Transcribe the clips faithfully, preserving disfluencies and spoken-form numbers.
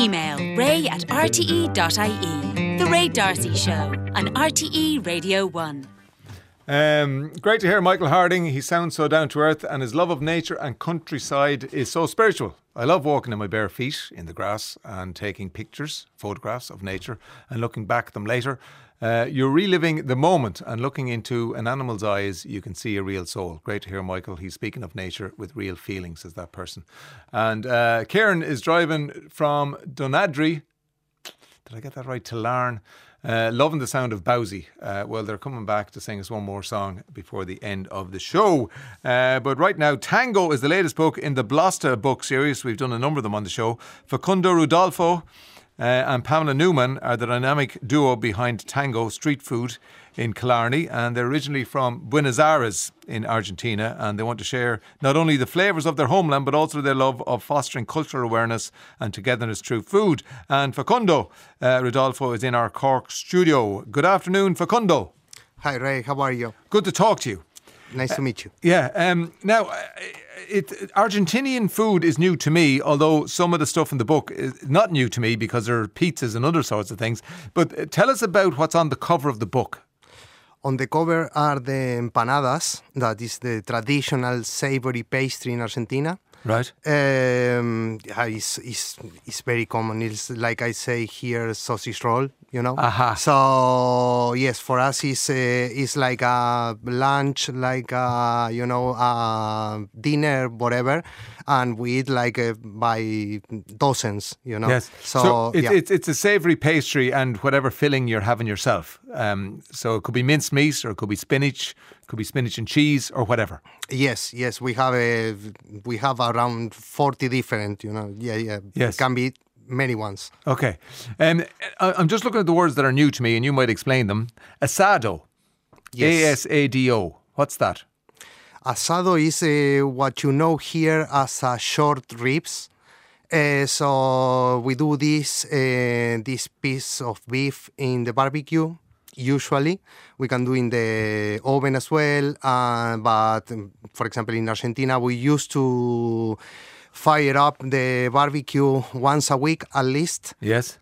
email ray at r t e dot i e. The Ray D'Arcy Show on R T E Radio one. Um, great to hear Michael Harding. He sounds so down to earth and his love of nature and countryside is so spiritual. I love walking in my bare feet in the grass and taking pictures, photographs of nature and looking back at them later. Uh, you're reliving the moment and looking into an animal's eyes, you can see a real soul. Great to hear Michael. He's speaking of nature with real feelings, says that person. And uh, Kieran is driving from Dunadry. Did I get that right? To Larne. Uh, loving the sound of Bowsy. Uh, well, they're coming back to sing us one more song before the end of the show. Uh, but right now, Tango is the latest book in the Blosta book series. We've done a number of them on the show. Facundo Rudolfo uh, and Pamela Newman are the dynamic duo behind Tango Street Food in Killarney, and they're originally from Buenos Aires in Argentina, and they want to share not only the flavours of their homeland but also their love of fostering cultural awareness and togetherness through food. And Facundo uh, Rodolfo is in our Cork studio. Good afternoon, Facundo. Hi Ray, how are you? Good to talk to you. Nice uh, to meet you. Yeah, um, now it, it, Argentinian food is new to me, although some of the stuff in the book is not new to me because there are pizzas and other sorts of things. But uh, tell us about what's on the cover of the book. On the cover are the empanadas, that is the traditional savory pastry in Argentina. Right. Um, yeah, it's, it's, it's very common. It's like I say here, sausage roll, you know. Aha. So, yes, for us it's, uh, it's like a lunch, like a, you know, a dinner, whatever. And we eat like uh, by dozens, you know. Yes. So, so it's, yeah. it's, it's a savoury pastry and whatever filling you're having yourself. Um, so it could be minced meat or it could be spinach, could be spinach and cheese or whatever. Yes, yes. We have a, we have around forty different, you know. Yeah, yeah. Yes. It can be many ones. Okay. Um, I- I'm just looking at the words that are new to me and you might explain them. Asado. Yes. A S A D O. What's that? Asado is uh, what you know here as uh, short ribs. Uh, so we do this uh, this piece of beef in the barbecue. Usually, we can do in the oven as well. Uh, but um, for example, in Argentina, we used to fire up the barbecue once a week at least. Yes.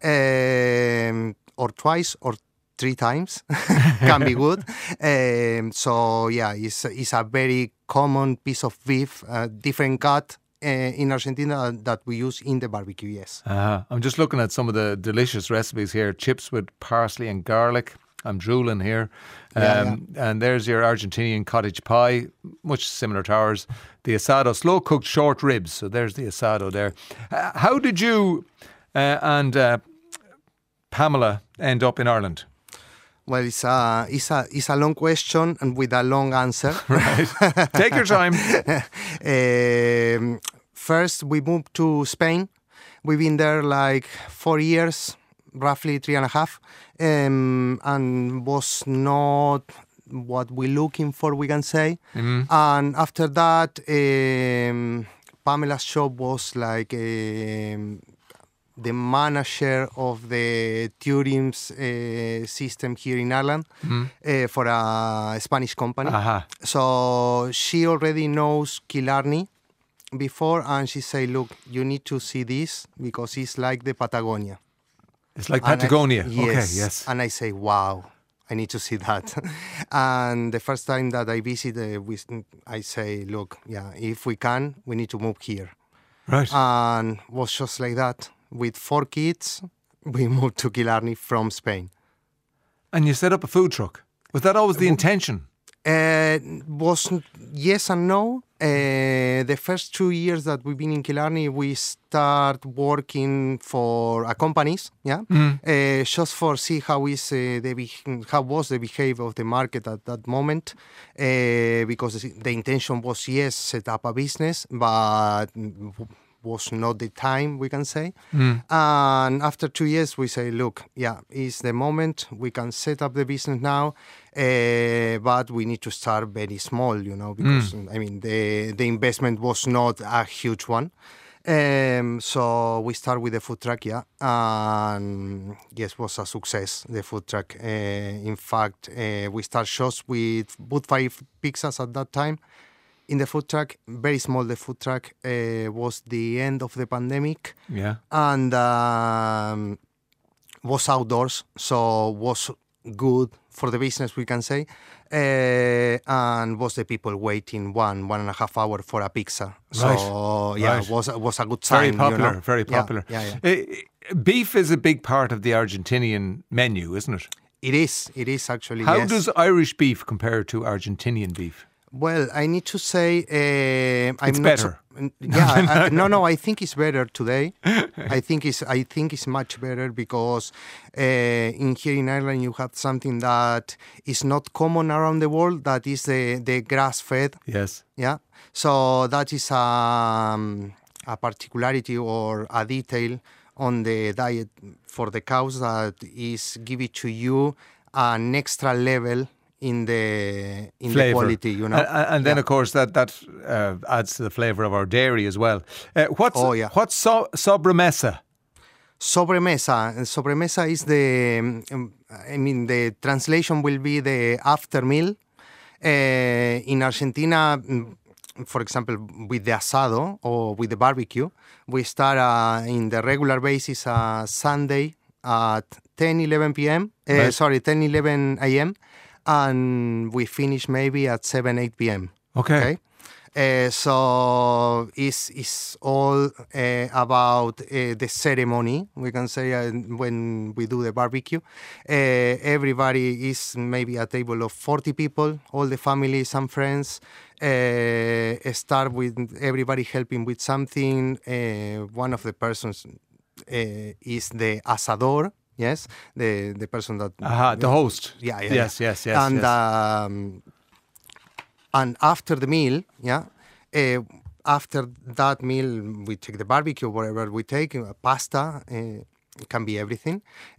Um, or twice or three times can be good. Um, so yeah, it's, it's a very common piece of beef, uh, different cut uh, in Argentina that we use in the barbecue, yes. Uh-huh. I'm just looking at some of the delicious recipes here. Chips with parsley and garlic. I'm drooling here. Um, Yeah, yeah. And there's your Argentinian cottage pie, much similar to ours. The asado, slow-cooked short ribs. So there's the asado there. Uh, how did you uh, and uh, Pamela end up in Ireland? Well, it's a, it's, a, it's a long question and with a long answer. Right. Take your time. um, first, we moved to Spain. We've been there like four years, roughly three and a half, um, and was not what we're looking for, we can say. Mm-hmm. And after that, um, Pamela's job was like um, the manager of the tourism uh, system here in Ireland Mm-hmm. uh, for a Spanish company. Aha. So she already knows Killarney before, and she say, look, you need to see this because it's like the Patagonia. It's like And I- Patagonia. yes. Okay, yes. And I say, wow, I need to see that. And the first time that I visit, uh, we, I say, look, yeah, if we can, we need to move here. Right. And was just like that. With four kids, we moved to Killarney from Spain. And you set up a food truck. Was that always the intention? Uh, was yes and no. Uh, the first two years that we've been in Killarney, we start working for uh, companies, yeah, Mm. uh, just for see how is uh, the be- how was the behavior of the market at that moment, uh, because the intention was yes set up a business, but was not the time, we can say. Mm. And after two years, we say, look, yeah, it's the moment. We can set up the business now, uh, but we need to start very small, you know, because, I mean, the, the investment was not a huge one. Um, so we start with the food truck, yeah, and yes, was a success, the food truck. Uh, in fact, uh, we start shows with Wood Fire Pizzas at that time. in the food truck, very small. The food truck uh, was the end of the pandemic, Yeah. and um, was outdoors, so was good for the business, we can say, uh, and was the people waiting one one and a half hour for a pizza. So Right. yeah, Right. was was a good sign. Very popular, you know? very Yeah, popular. Yeah, yeah. Uh, beef is a big part of the Argentinian menu, isn't it? It is. It is actually. How yes. does Irish beef compare to Argentinian beef? Well, I need to say uh, I'm It's not better. So, yeah, I, no, no. I think it's better today. I think it's I think it's much better because uh, in here in Ireland you have something that is not common around the world. That is the the grass fed. Yes. Yeah. So that is um, a particularity or a detail on the diet for the cows that is give it to you an extra level in the in Flavour. the quality, you know. And, and then, Yeah. of course, that that uh, adds to the flavour of our dairy as well. Uh, what's Oh, yeah. what's so, sobremesa? Sobremesa. And Sobremesa is the, um, I mean, the translation will be the after meal. Uh, in Argentina, mm, for example, with the asado or with the barbecue, we start uh, in the regular basis uh, Sunday at ten, eleven p.m. Uh, Right. Sorry, ten, eleven a.m. And we finish maybe at seven, eight p.m. Okay. Okay. Uh, so it's, it's all uh, about uh, the ceremony, we can say, uh, when we do the barbecue. Uh, everybody is maybe a table of forty people, all the families and friends. Uh, start with everybody helping with something. Uh, one of the persons uh, is the asador, yes, the, the person that... Aha, the host. Yeah, yeah. Yes, yeah. yes, yes. And yes. um, and after the meal, yeah, uh, after that meal, we take the barbecue, whatever we take, uh, pasta, uh, it can be everything.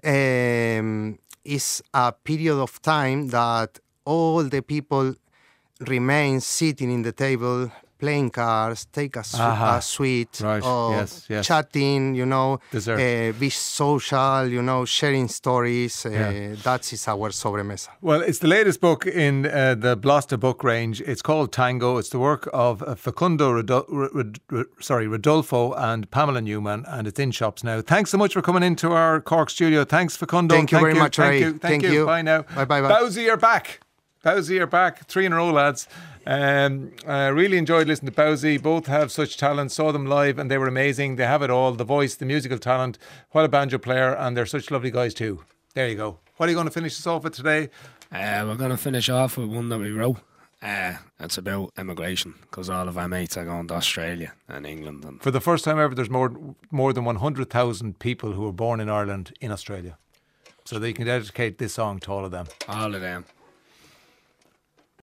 Um, it's a period of time that all the people remain sitting in the table, playing cards, take a, su- Aha. a sweet, Right, or yes, yes. chatting, you know, Dessert. uh, be social, you know, sharing stories. Uh, Yeah. That is our sobremesa. Well, it's the latest book in uh, the Blosta book range. It's called Tango. It's the work of uh, Facundo Rodol- R- R- R- sorry, Rodolfo and Pamela Newman, and it's in shops now. Thanks so much for coming into our Cork studio. Thanks, Facundo. Thank you very much, Thank Ray. you. Thank, Thank you. you. Bye now. Bye, bye, bye. Bowsy, you're back. Bowsy, you're back. Three in a row, lads. Um, I really enjoyed listening to Bowsy. Both have such talent. Saw them live and they were amazing. They have it all. The voice, the musical talent. What a banjo player. And they're such lovely guys too. There you go. What are you going to finish us off with today? Uh, we're going to finish off with one that we wrote. Uh, it's about immigration because all of our mates are going to Australia and England. And For the first time ever, there's more more than one hundred thousand people who were born in Ireland in Australia. So they can dedicate this song to all of them. all of them.